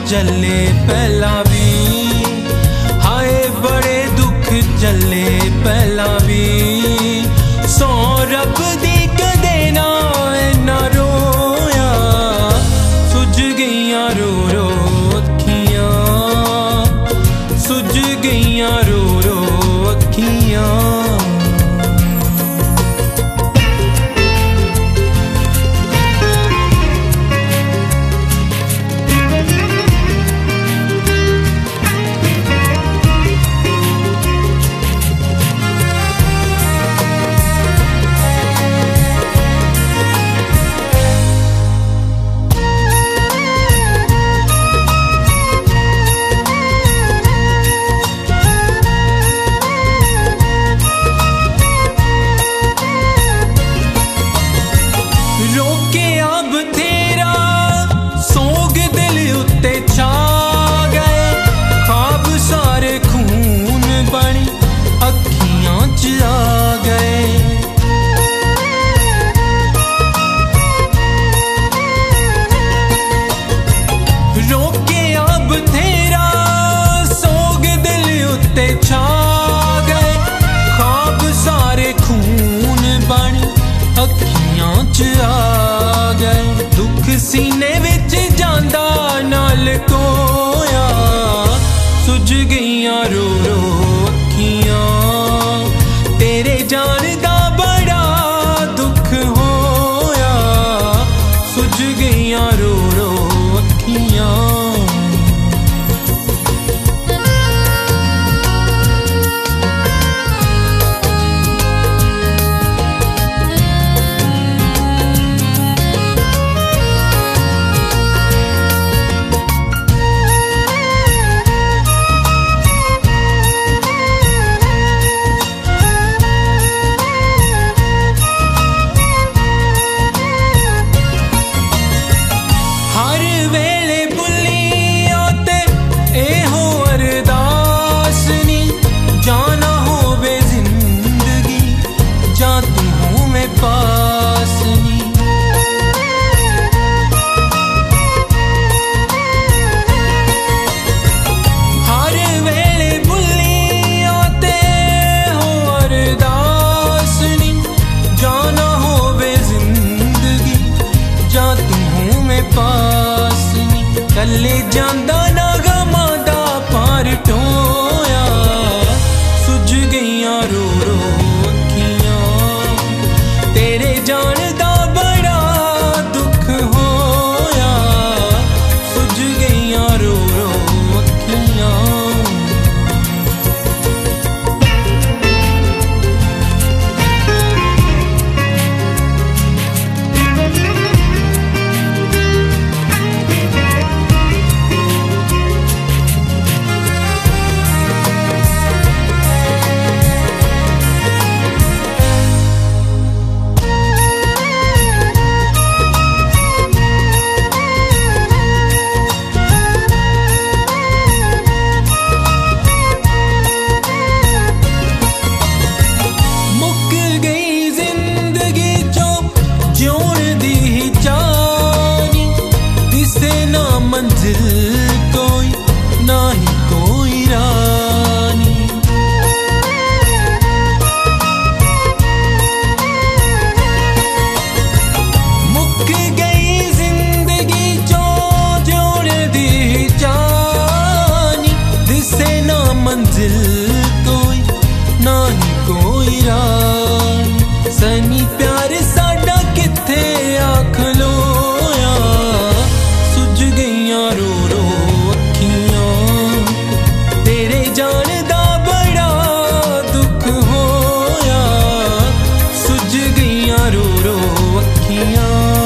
झले पहला भी, हाय बड़े दुख झले पहला भी। सौ रब दी कदे ना इन्ना रोया, सुज गईयां रो रो अखियां, सुज गईयां रो रो अखियां। आ गए दुख सीने विच जांदा नाल कोया, सुज गईयां रो रो अखियां। तेरे जान दा बड़ा दुख होया, सुज गईयां रो रो अखियां। कल्ले जांदा ना गमां दा पार टोया, सुज गईयां रो रो अखियां। तेरे जान दा बड़ा दुख होया, सुज गईयां रो रो अखियां। मंजिल कोई ना ही कोई रानी, मुक गई जिंदगी जो जोड़ दी जानी। दिसे ना मंजिल कोई ना ही कोई रानी, सनी प्यार साडा किथे आख लो, रो रो अखियां। तेरे जान दा बड़ा दुख होया, सुज गईयां रो रो अखियां।